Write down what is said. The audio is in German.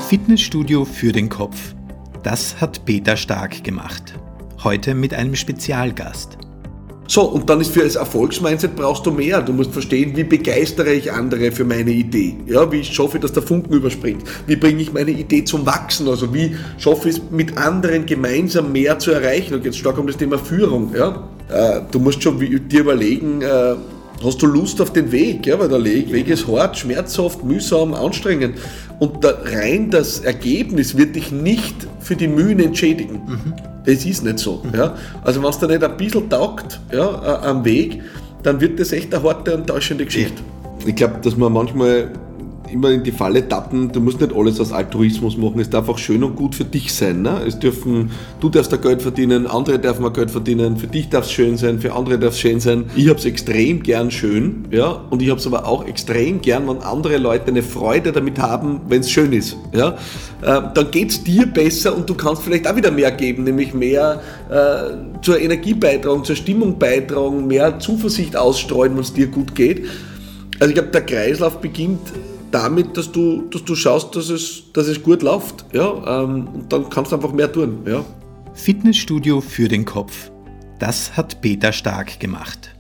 Fitnessstudio für den Kopf. Das hat Peter Stark gemacht. Heute mit einem Spezialgast. So, und dann ist für das Erfolgsmindset brauchst du mehr. Du musst verstehen, wie begeistere ich andere für meine Idee? Ja, wie schaffe ich, dass der Funken überspringt? Wie bringe ich meine Idee zum Wachsen? Also wie schaffe ich es, mit anderen gemeinsam mehr zu erreichen? Und jetzt stark um das Thema Führung. Ja? Du musst schon dir überlegen, hast du Lust auf den Weg? Ja, weil der Weg ist hart, schmerzhaft, mühsam, anstrengend. Und rein das Ergebnis wird dich nicht für die Mühen entschädigen. Das ist nicht so. Ja? Also wenn es dir nicht ein bisschen taugt, ja, am Weg, dann wird das echt eine harte und täuschende Geschichte. Ich glaube, dass man manchmal immer in die Falle tappen, du musst nicht alles aus Altruismus machen, es darf auch schön und gut für dich sein. Ne? Du darfst da Geld verdienen, andere dürfen auch Geld verdienen, für dich darf es schön sein, für andere darf es schön sein. Ich habe es extrem gern schön, ja? Und ich habe es aber auch extrem gern, wenn andere Leute eine Freude damit haben, wenn es schön ist. Ja? Dann geht es dir besser und du kannst vielleicht auch wieder mehr geben, nämlich mehr zur Energie beitragen, zur Stimmung beitragen, mehr Zuversicht ausstreuen, wenn es dir gut geht. Also ich glaube, der Kreislauf beginnt damit, dass du schaust, dass es gut läuft. Ja? Und dann kannst du einfach mehr tun. Ja? Fitnessstudio für den Kopf. Das hat Peter Stark gemacht.